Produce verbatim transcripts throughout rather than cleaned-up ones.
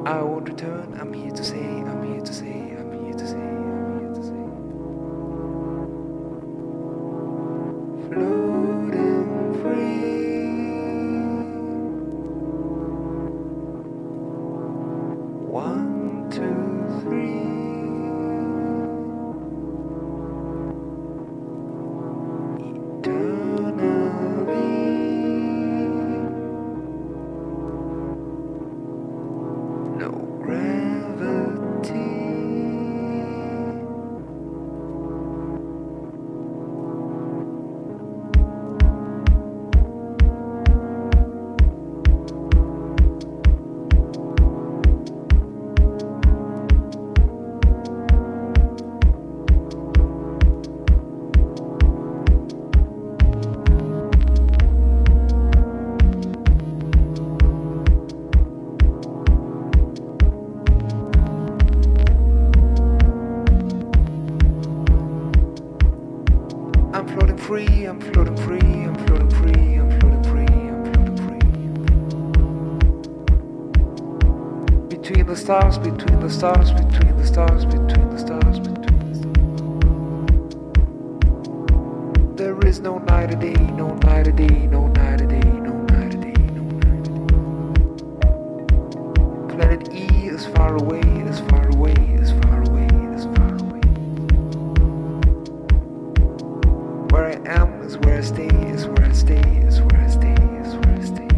I won't return, I'm here to say, I'm here to say, I'm here to say, I'm here to say. Floating free. One, two, three. I'm floating free, I'm floating free, I'm floating free, I'm floating free, I'm floating free. Between the stars, between the stars, between the stars, between the stars, between the stars. There is no night or day, no night or day, no night or day, no night or day, no night or day. Planet E is far away, is far away, is far away, is far away. Where I am is where I stay, is where I stay, is where I stay, is where I stay.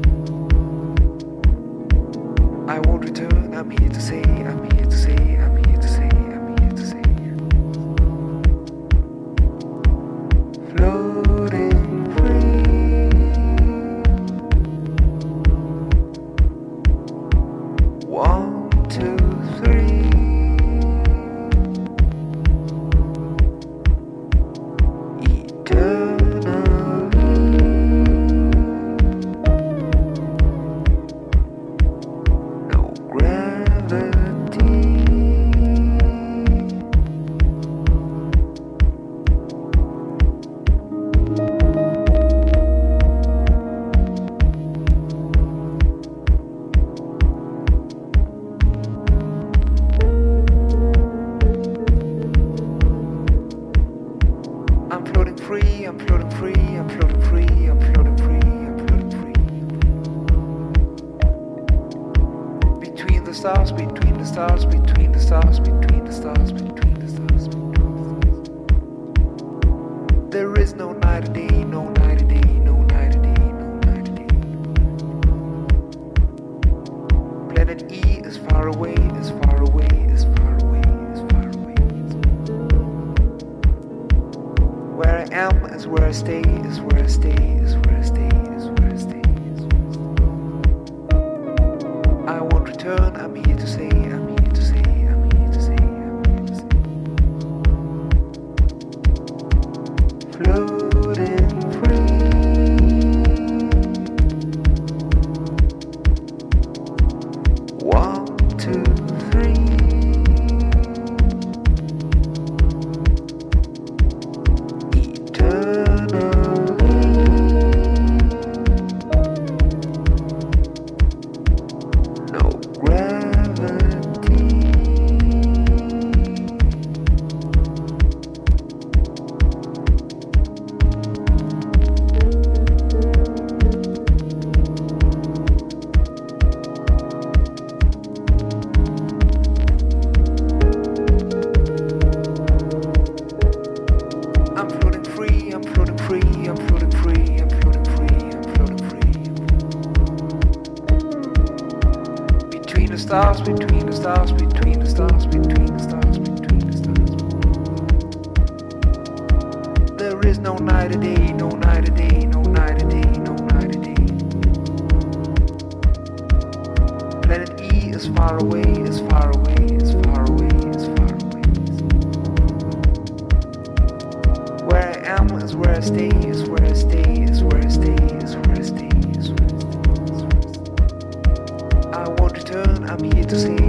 I won't return, I'm here to say, I'm here to say, I'm here to say, I'm here to say. Floating free. One, two, three. I'm floating free, I'm floating free, I'm floating free, I'm floating free, I'm floating free. Between the stars, between the stars, between the stars, between the stars, between the stars, between the stars. There is no night or day, no night or day, no night or day, no night or day. Planet E is far away, is far away, is far away, is far away. Where I am is where I stay, is where I stay, is where I stay, is where I stay, is where I stay. I won't return, I'm here to say, I'm here to say, I'm here to say, I'm here to say. Floating free. One, two, three. I'm floating free, I'm floating free, I'm floating free, I'm floating free, I'm floating free. Between the stars, between the stars, between the stars, between the stars, between the stars. There is no night or day, no night or day, no night or day, no night or day. Planet E is far away, is far away, is far away, is far away. Where I am is where I stay, is where I stay, is where I stay, is where I stay, is where I stay, is where I stay. I won't return, I'm here to say.